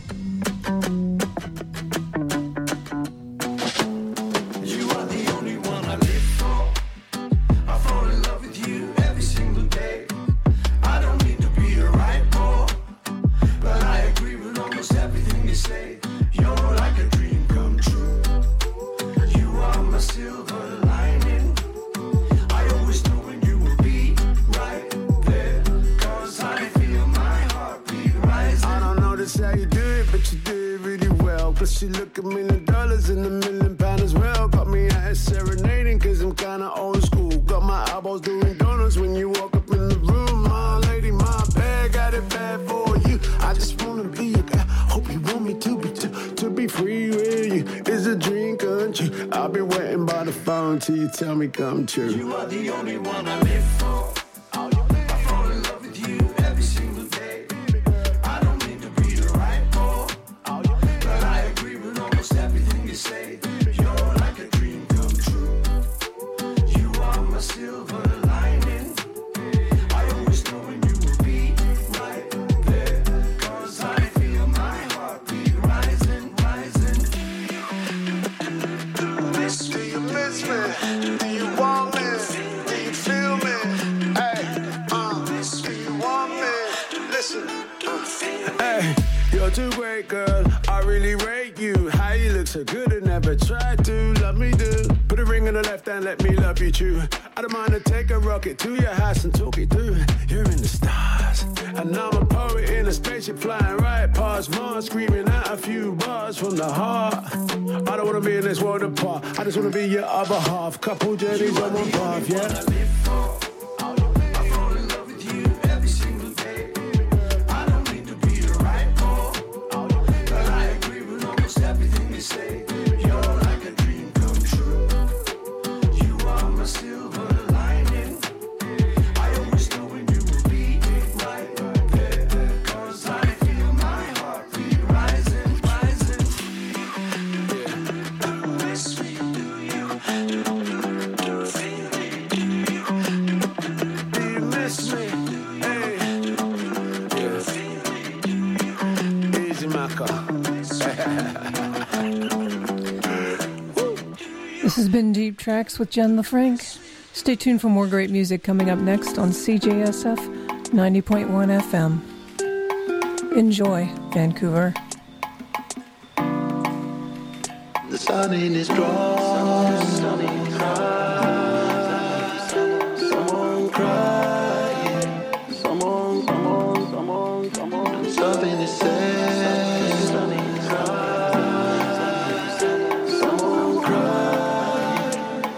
She look at me in dollars and £1,000,000 as well. Got me out serenading cause I'm kinda old school. Got my eyeballs doing donuts when you walk up in the room. My lady, my bag, got it bad for you. I just wanna be a guy. Hope you want me to be free with you. It's a dream come true. I'll be waiting by the phone till you tell me come true. You are the only one I live for. I fall in love with you every single day. I don't need to be the right boy, but I agree with almost everything you say. You're like a dream come true. You are my silver lining. I always know when you will be right there, cause I feel my heartbeat rising, rising. Do you miss me? Do you want me? Do you feel me? Hey, do you want me? Listen, hey, you're too great, girl. I really rate you. How you look so good and never tried to love me, do. Put a ring on the left hand, let me love you true. I don't mind to take a rocket to your house and talk it through. You're in the stars, and I'm a poet in a spaceship flying right past Mars, screaming out a few bars from the heart. I don't wanna be in this world apart. I just wanna be your other half. Couple journeys on one path, yeah. I fall in love with you every single day. I don't need to be the right boy, but I agree with almost everything you say. You're like a dream come true. You are my silver lining. I always know when you will be right there, cause I feel my heartbeat rising, rising. Miss me, do you? Do you feel me? Do you miss me? Hey, yeah. Easy, my car. This has been Deep Tracks with Jen LaFranc. Stay tuned for more great music coming up next on CJSF 90.1 FM. Enjoy, Vancouver. The sun in his strong. Someone crying. Someone. Something is said. Someone crying.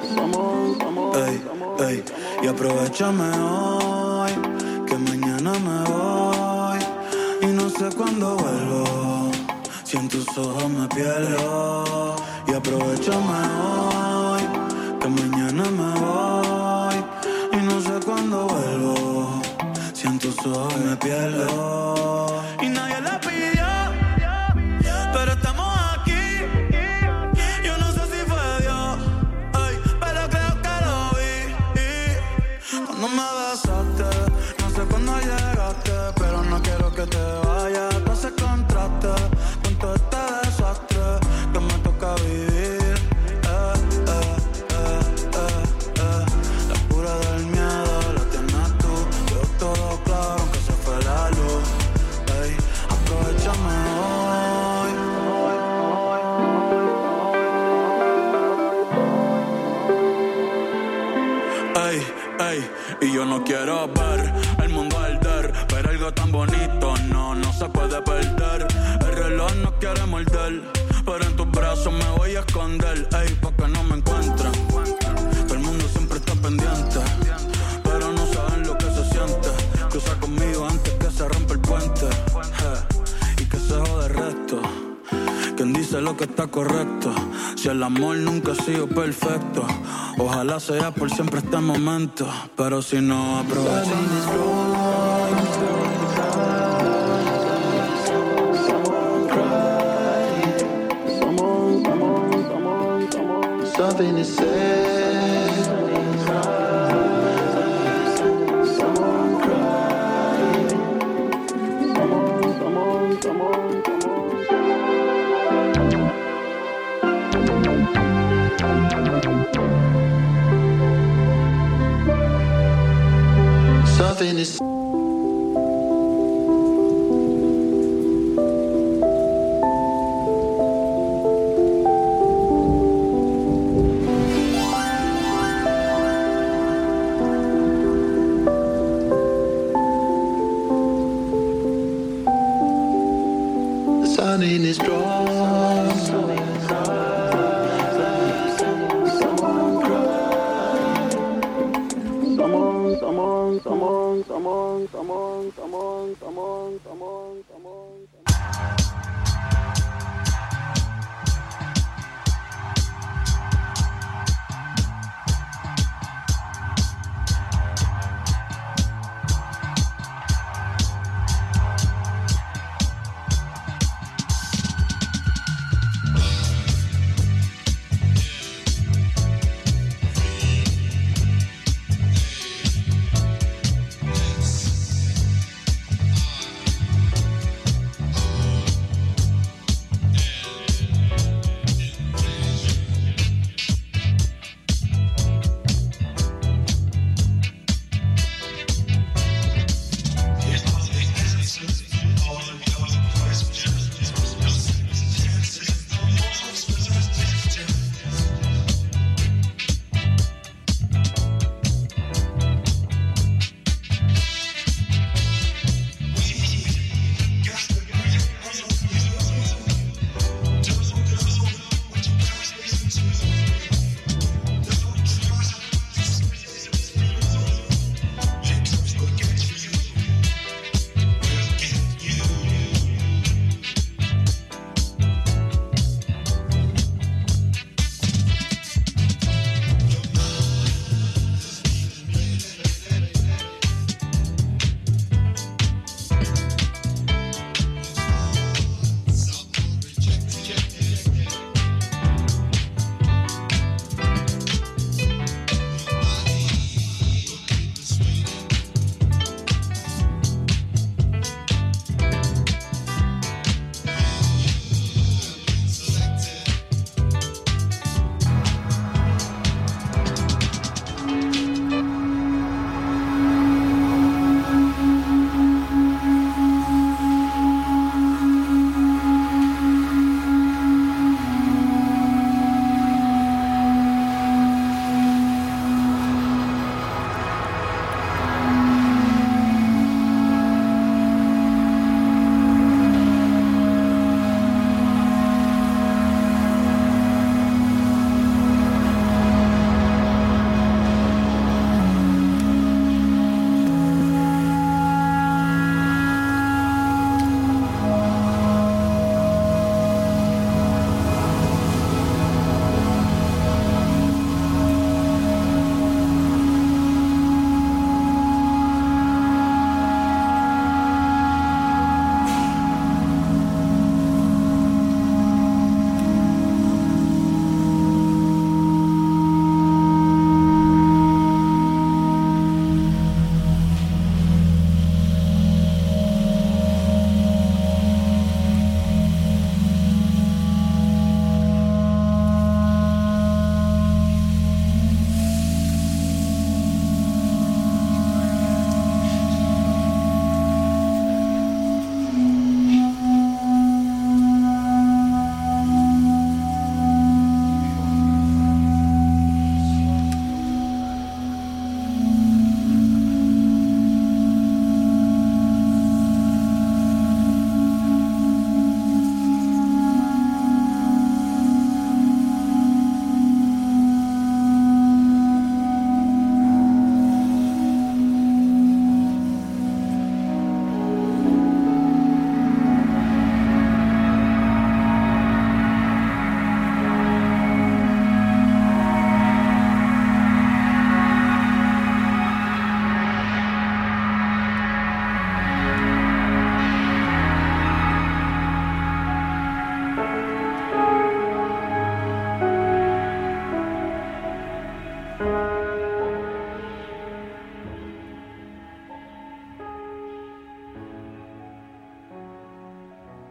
Ey, y aprovechame hoy, que mañana me voy y no sé cuándo vuelvo. Si en tus ojos me pierdo. Y aprovechame hoy, que mañana me voy y no sé cuándo vuelvo. Si en tus ojos me pierdo. Y nadie la pidió, pero estamos aquí. Yo no sé si fue Dios, ay, pero creo que lo vi. Cuando me besaste, no sé cuándo llegaste, pero no quiero que te vayas. Tú haces contraste con todo este desastre que me toca vivir. La cura del miedo la tienes tú. Yo todo claro aunque se fue la luz. Ey, aprovechame hoy. Ey, y yo no quiero ver el mundo arder, pero algo tan bonito no se puede perder. El reloj no quiere morder, pero en tus brazos me voy a esconder. Ey, pa' que no me encuentren. Todo el mundo siempre está pendiente, pero no saben lo que se siente. Cruza conmigo antes que se rompa el puente, y que se jode el resto. Quien dice lo que está correcto. Si el amor nunca ha sido perfecto, ojalá sea por siempre este momento. Pero si no, aprovecha. Something is said. Someone crying. Someone. Something is sun in his draw.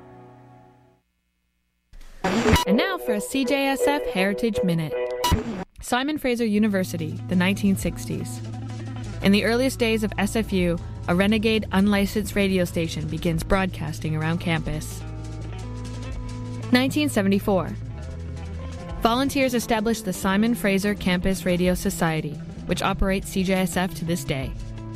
And now for a CJSF Heritage Minute. Simon Fraser University, the 1960s. In the earliest days of SFU, a renegade unlicensed radio station begins broadcasting around campus. 1974. Volunteers establish the Simon Fraser Campus Radio Society, which operates CJSF to this day.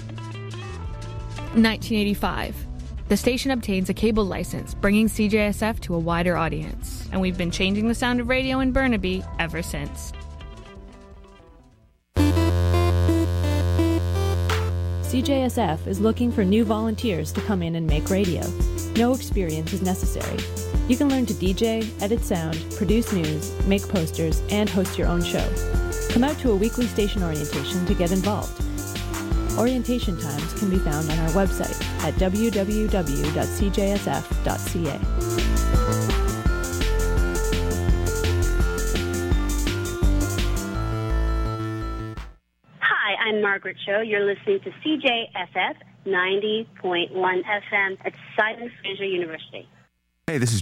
1985. The station obtains a cable license, bringing CJSF to a wider audience, and we've been changing the sound of radio in Burnaby ever since. CJSF is looking for new volunteers to come in and make radio. No experience is necessary. You can learn to DJ, edit sound, produce news, make posters, and host your own show. Come out to a weekly station orientation to get involved. Orientation times can be found on our website at www.cjsf.ca. Hi, I'm Margaret Cho. You're listening to CJSF 90.1 FM at Simon Fraser University. Hey, this is